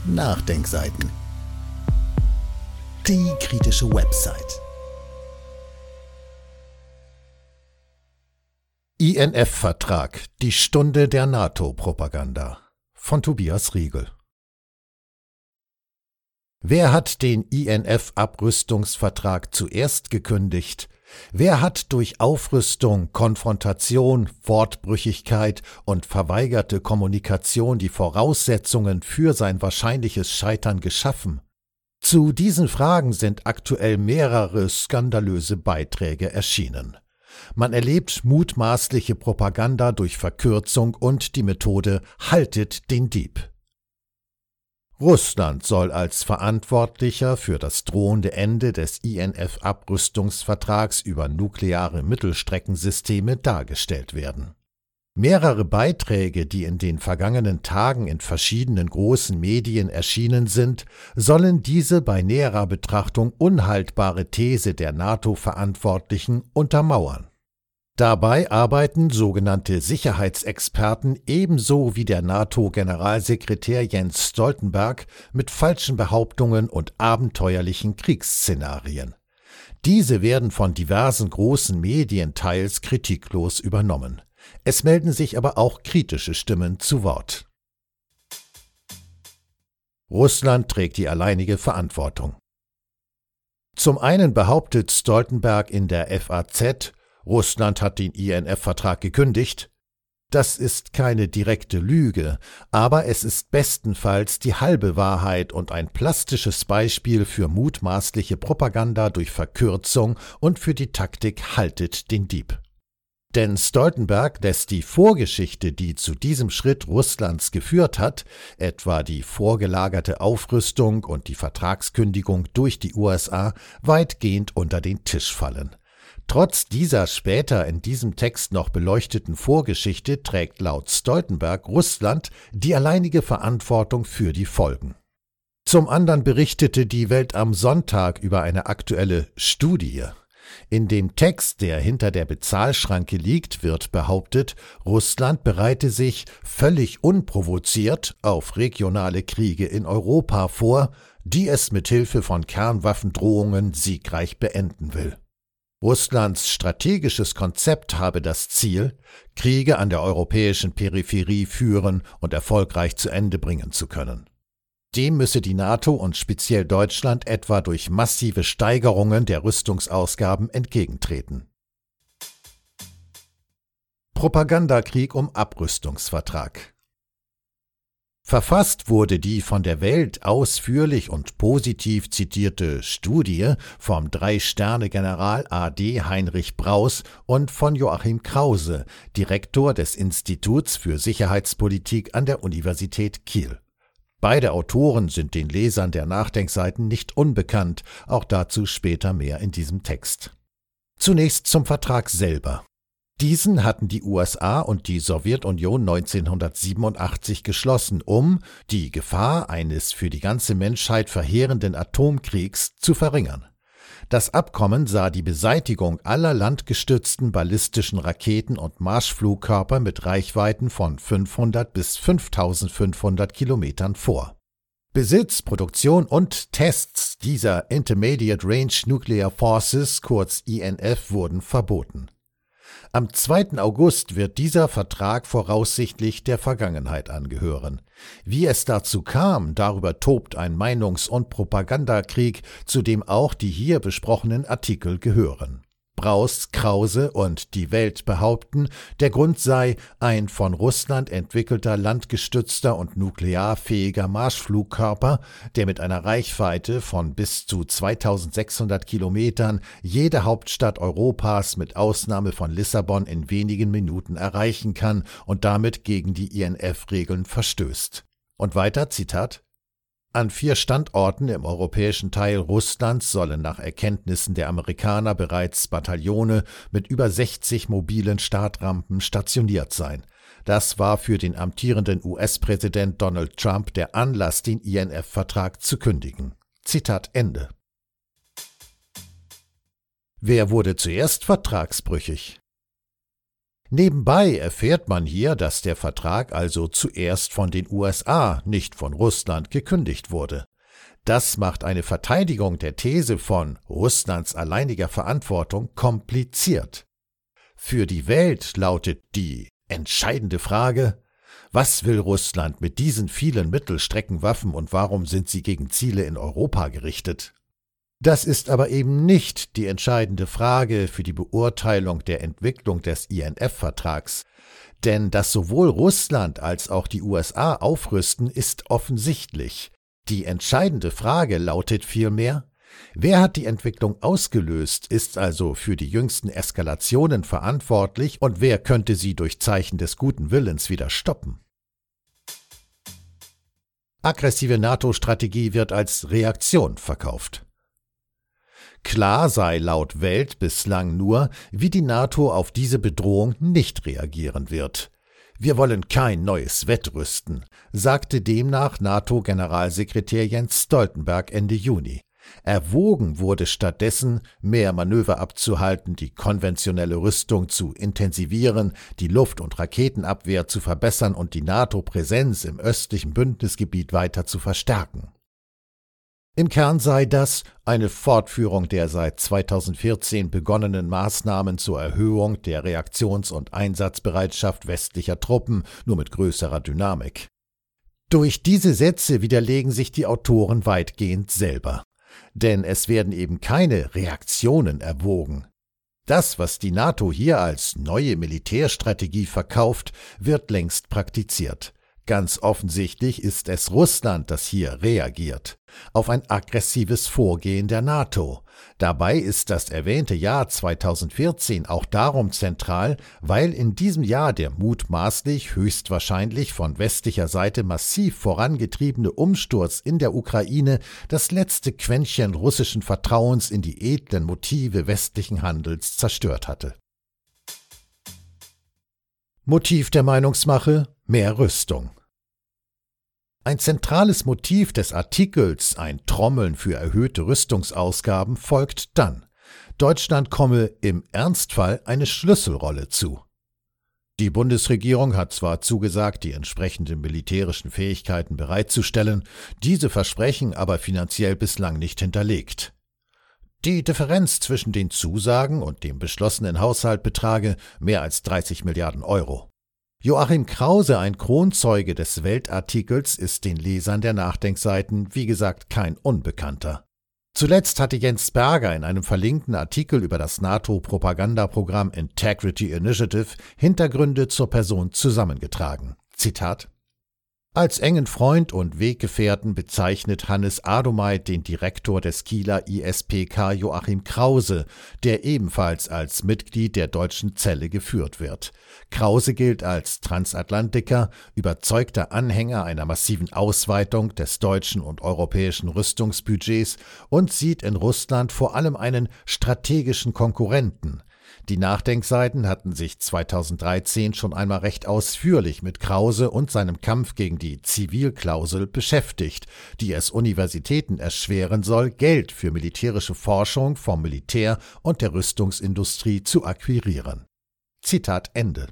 Nachdenkseiten. Die kritische Website. INF-Vertrag – Die Stunde der NATO-Propaganda von Tobias Riegel. Wer hat den INF-Abrüstungsvertrag zuerst gekündigt? Wer hat durch Aufrüstung, Konfrontation, Wortbrüchigkeit und verweigerte Kommunikation die Voraussetzungen für sein wahrscheinliches Scheitern geschaffen? Zu diesen Fragen sind aktuell mehrere skandalöse Beiträge erschienen. Man erlebt mutmaßliche Propaganda durch Verkürzung und die Methode „Haltet den Dieb“. Russland soll als Verantwortlicher für das drohende Ende des INF-Abrüstungsvertrags über nukleare Mittelstreckensysteme dargestellt werden. Mehrere Beiträge, die in den vergangenen Tagen in verschiedenen großen Medien erschienen sind, sollen diese bei näherer Betrachtung unhaltbare These der NATO-Verantwortlichen untermauern. Dabei arbeiten sogenannte Sicherheitsexperten ebenso wie der NATO-Generalsekretär Jens Stoltenberg mit falschen Behauptungen und abenteuerlichen Kriegsszenarien. Diese werden von diversen großen Medien teils kritiklos übernommen. Es melden sich aber auch kritische Stimmen zu Wort. Russland trägt die alleinige Verantwortung. Zum einen behauptet Stoltenberg in der FAZ, Russland hat den INF-Vertrag gekündigt. Das ist keine direkte Lüge, aber es ist bestenfalls die halbe Wahrheit und ein plastisches Beispiel für mutmaßliche Propaganda durch Verkürzung und für die Taktik „Haltet den Dieb“. Denn Stoltenberg lässt die Vorgeschichte, die zu diesem Schritt Russlands geführt hat, etwa die vorgelagerte Aufrüstung und die Vertragskündigung durch die USA, weitgehend unter den Tisch fallen. Trotz dieser später in diesem Text noch beleuchteten Vorgeschichte trägt laut Stoltenberg Russland die alleinige Verantwortung für die Folgen. Zum anderen berichtete die Welt am Sonntag über eine aktuelle Studie. In dem Text, der hinter der Bezahlschranke liegt, wird behauptet, Russland bereite sich völlig unprovoziert auf regionale Kriege in Europa vor, die es mit Hilfe von Kernwaffendrohungen siegreich beenden will. Russlands strategisches Konzept habe das Ziel, Kriege an der europäischen Peripherie führen und erfolgreich zu Ende bringen zu können. Dem müsse die NATO und speziell Deutschland etwa durch massive Steigerungen der Rüstungsausgaben entgegentreten. Propagandakrieg um Abrüstungsvertrag. Verfasst wurde die von der Welt ausführlich und positiv zitierte Studie vom 3-Sterne-General AD Heinrich Braus und von Joachim Krause, Direktor des Instituts für Sicherheitspolitik an der Universität Kiel. Beide Autoren sind den Lesern der Nachdenkseiten nicht unbekannt, auch dazu später mehr in diesem Text. Zunächst zum Vertrag selber. Diesen hatten die USA und die Sowjetunion 1987 geschlossen, um die Gefahr eines für die ganze Menschheit verheerenden Atomkriegs zu verringern. Das Abkommen sah die Beseitigung aller landgestützten ballistischen Raketen und Marschflugkörper mit Reichweiten von 500 bis 5500 Kilometern vor. Besitz, Produktion und Tests dieser Intermediate Range Nuclear Forces, kurz INF, wurden verboten. Am 2. August wird dieser Vertrag voraussichtlich der Vergangenheit angehören. Wie es dazu kam, darüber tobt ein Meinungs- und Propagandakrieg, zu dem auch die hier besprochenen Artikel gehören. Braus, Krause und die Welt behaupten, der Grund sei ein von Russland entwickelter landgestützter und nuklearfähiger Marschflugkörper, der mit einer Reichweite von bis zu 2600 Kilometern jede Hauptstadt Europas mit Ausnahme von Lissabon in wenigen Minuten erreichen kann und damit gegen die INF-Regeln verstößt. Und weiter, Zitat: An 4 Standorten im europäischen Teil Russlands sollen nach Erkenntnissen der Amerikaner bereits Bataillone mit über 60 mobilen Startrampen stationiert sein. Das war für den amtierenden US-Präsident Donald Trump der Anlass, den INF-Vertrag zu kündigen. Zitat Ende. Wer wurde zuerst vertragsbrüchig? Nebenbei erfährt man hier, dass der Vertrag also zuerst von den USA, nicht von Russland, gekündigt wurde. Das macht eine Verteidigung der These von Russlands alleiniger Verantwortung kompliziert. Für die Welt lautet die entscheidende Frage: Was will Russland mit diesen vielen Mittelstreckenwaffen und warum sind sie gegen Ziele in Europa gerichtet? Das ist aber eben nicht die entscheidende Frage für die Beurteilung der Entwicklung des INF-Vertrags, denn dass sowohl Russland als auch die USA aufrüsten, ist offensichtlich. Die entscheidende Frage lautet vielmehr: Wer hat die Entwicklung ausgelöst, ist also für die jüngsten Eskalationen verantwortlich und wer könnte sie durch Zeichen des guten Willens wieder stoppen? Aggressive NATO-Strategie wird als Reaktion verkauft. Klar sei laut Welt bislang nur, wie die NATO auf diese Bedrohung nicht reagieren wird. Wir wollen kein neues Wettrüsten, sagte demnach NATO-Generalsekretär Jens Stoltenberg Ende Juni. Erwogen wurde stattdessen, mehr Manöver abzuhalten, die konventionelle Rüstung zu intensivieren, die Luft- und Raketenabwehr zu verbessern und die NATO-Präsenz im östlichen Bündnisgebiet weiter zu verstärken. Im Kern sei das eine Fortführung der seit 2014 begonnenen Maßnahmen zur Erhöhung der Reaktions- und Einsatzbereitschaft westlicher Truppen, nur mit größerer Dynamik. Durch diese Sätze widerlegen sich die Autoren weitgehend selber. Denn es werden eben keine Reaktionen erwogen. Das, was die NATO hier als neue Militärstrategie verkauft, wird längst praktiziert. Ganz offensichtlich ist es Russland, das hier reagiert, auf ein aggressives Vorgehen der NATO. Dabei ist das erwähnte Jahr 2014 auch darum zentral, weil in diesem Jahr der mutmaßlich höchstwahrscheinlich von westlicher Seite massiv vorangetriebene Umsturz in der Ukraine das letzte Quäntchen russischen Vertrauens in die edlen Motive westlichen Handels zerstört hatte. Motiv der Meinungsmache: mehr Rüstung. Ein zentrales Motiv des Artikels, ein Trommeln für erhöhte Rüstungsausgaben, folgt dann: Deutschland komme im Ernstfall eine Schlüsselrolle zu. Die Bundesregierung hat zwar zugesagt, die entsprechenden militärischen Fähigkeiten bereitzustellen, diese Versprechen aber finanziell bislang nicht hinterlegt. Die Differenz zwischen den Zusagen und dem beschlossenen Haushalt betrage mehr als 30 Milliarden Euro. Joachim Krause, ein Kronzeuge des Weltartikels, ist den Lesern der Nachdenkseiten, wie gesagt, kein Unbekannter. Zuletzt hatte Jens Berger in einem verlinkten Artikel über das NATO-Propagandaprogramm Integrity Initiative Hintergründe zur Person zusammengetragen. Zitat: Als engen Freund und Weggefährten bezeichnet Hannes Adomait den Direktor des Kieler ISPK Joachim Krause, der ebenfalls als Mitglied der deutschen Zelle geführt wird. Krause gilt als Transatlantiker, überzeugter Anhänger einer massiven Ausweitung des deutschen und europäischen Rüstungsbudgets und sieht in Russland vor allem einen strategischen Konkurrenten. Die Nachdenkseiten hatten sich 2013 schon einmal recht ausführlich mit Krause und seinem Kampf gegen die Zivilklausel beschäftigt, die es Universitäten erschweren soll, Geld für militärische Forschung vom Militär und der Rüstungsindustrie zu akquirieren. Zitat Ende.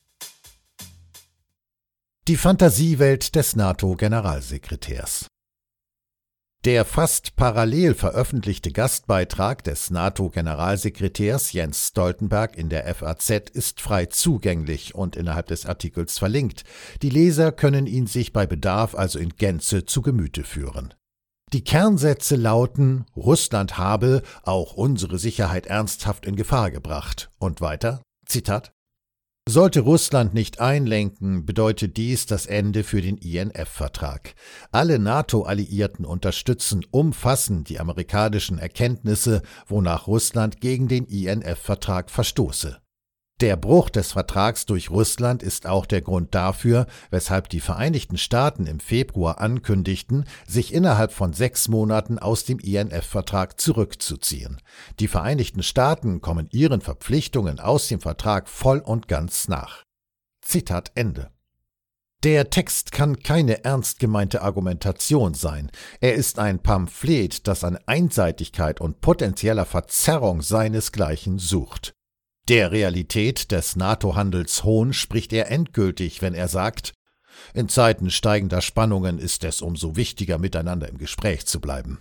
Die Fantasiewelt des NATO-Generalsekretärs. Der fast parallel veröffentlichte Gastbeitrag des NATO-Generalsekretärs Jens Stoltenberg in der FAZ ist frei zugänglich und innerhalb des Artikels verlinkt. Die Leser können ihn sich bei Bedarf also in Gänze zu Gemüte führen. Die Kernsätze lauten: Russland habe auch unsere Sicherheit ernsthaft in Gefahr gebracht. Und weiter, Zitat: Sollte Russland nicht einlenken, bedeutet dies das Ende für den INF-Vertrag. Alle NATO-Alliierten unterstützen umfassend die amerikanischen Erkenntnisse, wonach Russland gegen den INF-Vertrag verstoße. Der Bruch des Vertrags durch Russland ist auch der Grund dafür, weshalb die Vereinigten Staaten im Februar ankündigten, sich innerhalb von 6 Monaten aus dem INF-Vertrag zurückzuziehen. Die Vereinigten Staaten kommen ihren Verpflichtungen aus dem Vertrag voll und ganz nach. Zitat Ende. Der Text kann keine ernst gemeinte Argumentation sein. Er ist ein Pamphlet, das an Einseitigkeit und potenzieller Verzerrung seinesgleichen sucht. Der Realität des NATO-Handels Hohn spricht er endgültig, wenn er sagt: In Zeiten steigender Spannungen ist es umso wichtiger, miteinander im Gespräch zu bleiben.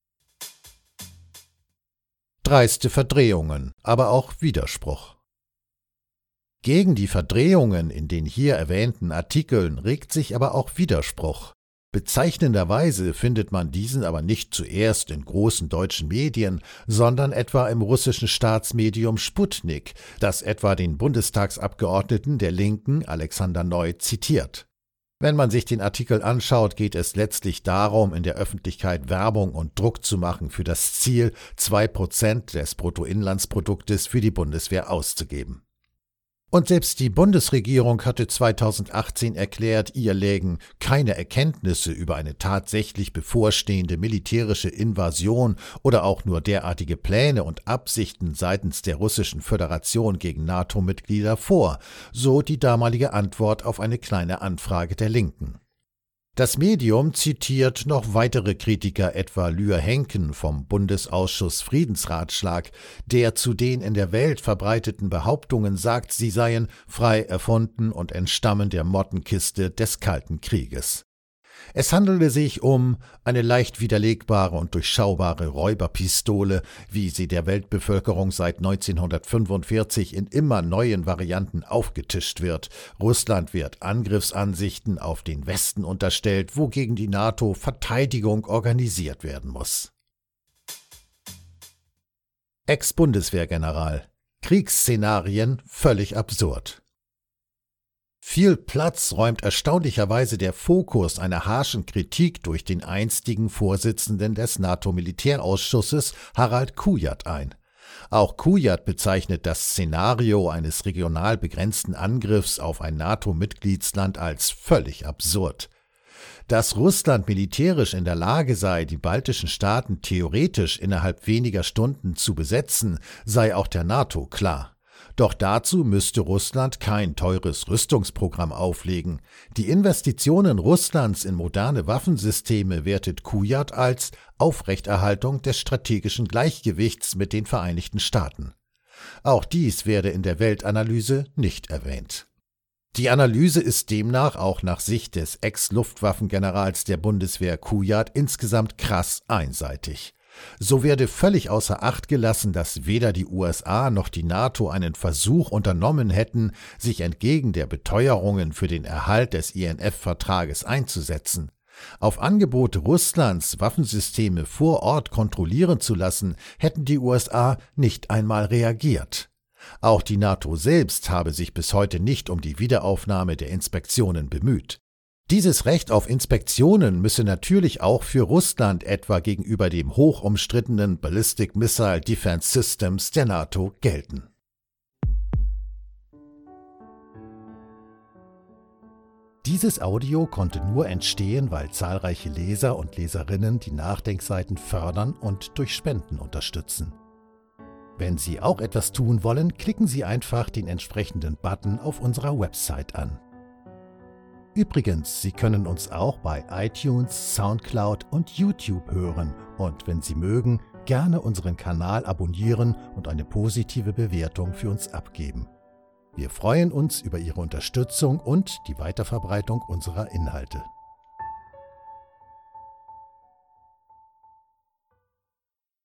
Dreiste Verdrehungen, aber auch Widerspruch. Gegen die Verdrehungen in den hier erwähnten Artikeln regt sich aber auch Widerspruch. Bezeichnenderweise findet man diesen aber nicht zuerst in großen deutschen Medien, sondern etwa im russischen Staatsmedium Sputnik, das etwa den Bundestagsabgeordneten der Linken Alexander Neu zitiert. Wenn man sich den Artikel anschaut, geht es letztlich darum, in der Öffentlichkeit Werbung und Druck zu machen für das Ziel, 2% des Bruttoinlandsproduktes für die Bundeswehr auszugeben. Und selbst die Bundesregierung hatte 2018 erklärt, ihr lägen keine Erkenntnisse über eine tatsächlich bevorstehende militärische Invasion oder auch nur derartige Pläne und Absichten seitens der Russischen Föderation gegen NATO-Mitglieder vor, so die damalige Antwort auf eine kleine Anfrage der Linken. Das Medium zitiert noch weitere Kritiker, etwa Lühr Henken vom Bundesausschuss Friedensratschlag, der zu den in der Welt verbreiteten Behauptungen sagt, sie seien frei erfunden und entstammen der Mottenkiste des Kalten Krieges. Es handele sich um eine leicht widerlegbare und durchschaubare Räuberpistole, wie sie der Weltbevölkerung seit 1945 in immer neuen Varianten aufgetischt wird. Russland wird Angriffsansichten auf den Westen unterstellt, wogegen die NATO Verteidigung organisiert werden muss. Ex-Bundeswehrgeneral: Kriegsszenarien völlig absurd. Viel Platz räumt erstaunlicherweise der Fokus einer harschen Kritik durch den einstigen Vorsitzenden des NATO-Militärausschusses, Harald Kujat, ein. Auch Kujat bezeichnet das Szenario eines regional begrenzten Angriffs auf ein NATO-Mitgliedsland als völlig absurd. Dass Russland militärisch in der Lage sei, die baltischen Staaten theoretisch innerhalb weniger Stunden zu besetzen, sei auch der NATO klar. Doch dazu müsste Russland kein teures Rüstungsprogramm auflegen. Die Investitionen Russlands in moderne Waffensysteme wertet Kujat als Aufrechterhaltung des strategischen Gleichgewichts mit den Vereinigten Staaten. Auch dies werde in der Weltanalyse nicht erwähnt. Die Analyse ist demnach auch nach Sicht des Ex-Luftwaffengenerals der Bundeswehr Kujat insgesamt krass einseitig. So werde völlig außer Acht gelassen, dass weder die USA noch die NATO einen Versuch unternommen hätten, sich entgegen der Beteuerungen für den Erhalt des INF-Vertrages einzusetzen. Auf Angebote Russlands, Waffensysteme vor Ort kontrollieren zu lassen, hätten die USA nicht einmal reagiert. Auch die NATO selbst habe sich bis heute nicht um die Wiederaufnahme der Inspektionen bemüht. Dieses Recht auf Inspektionen müsse natürlich auch für Russland etwa gegenüber dem hochumstrittenen Ballistic Missile Defense Systems der NATO gelten. Dieses Audio konnte nur entstehen, weil zahlreiche Leser und Leserinnen die Nachdenkseiten fördern und durch Spenden unterstützen. Wenn Sie auch etwas tun wollen, klicken Sie einfach den entsprechenden Button auf unserer Website an. Übrigens, Sie können uns auch bei iTunes, Soundcloud und YouTube hören und wenn Sie mögen, gerne unseren Kanal abonnieren und eine positive Bewertung für uns abgeben. Wir freuen uns über Ihre Unterstützung und die Weiterverbreitung unserer Inhalte.